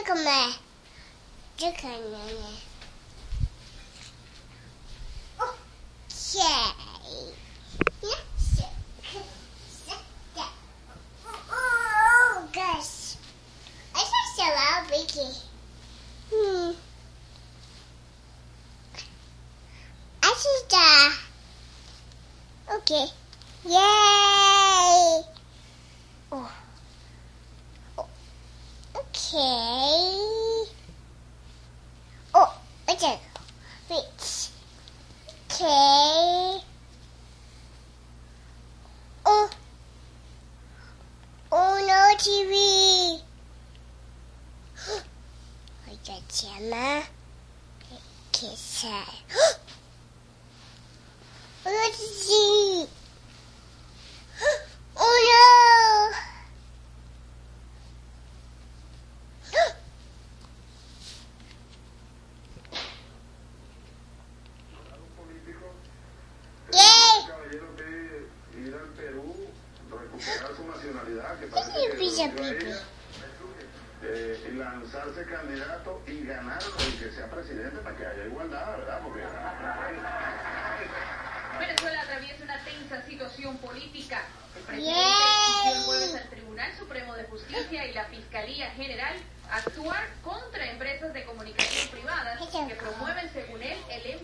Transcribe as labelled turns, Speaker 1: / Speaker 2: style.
Speaker 1: comer. Yo quiero. Okay. Oh gosh. I think so loud, Vicky. I think okay. Yay! Oh. Okay. Oh, what's it? Wait. Okay. Oh. Oh no, TV. What's that, Gemma? Kiss her. Let's see. Oh no.
Speaker 2: Ir al Perú, recuperar su nacionalidad, que parece que renunció a ella, y lanzarse candidato y ganarlo y que sea presidente para que haya igualdad, ¿verdad? Porque...
Speaker 3: Venezuela atraviesa una tensa situación política. El presidente exigió el jueves al Tribunal Supremo de Justicia y la Fiscalía General actuar contra empresas de comunicación privadas que promueven, según él, el